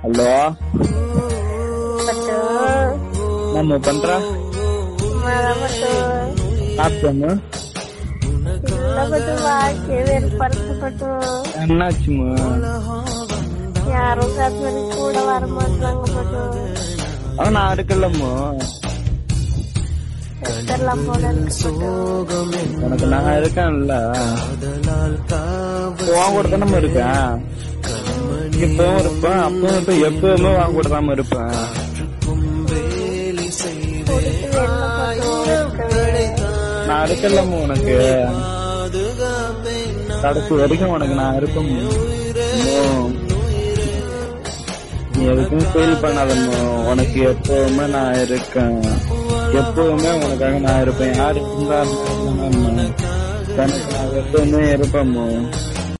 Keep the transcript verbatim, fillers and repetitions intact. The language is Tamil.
ஹலோ நம்ம பண்ற என்னாச்சுமா? யாரும் கூட வர மாட்டாங்க. நான் இருக்கலம்மா. உனக்கு நான் இருக்கேன்ல, வாங்க கூட தானே இருக்கேன். இப்பவும் இருப்பேன், அப்பவும் இருப்பேன், எப்பவுமே வாங்க கூட தாம இருப்பேன். நான் இருக்கலம்மா உனக்கு, கடைசி வரைக்கும் உனக்கு நான் இருப்பேன். நீ எதுக்கும் ஃபீல் பண்ணாதம்மா, உனக்கு எப்பவுமே நான் இருக்கேன். எப்பவுமே உனக்காக நான் இருப்பேன். யாரு இருந்தாலும் எனக்கு நான் எப்பவுமே இருப்பேன்.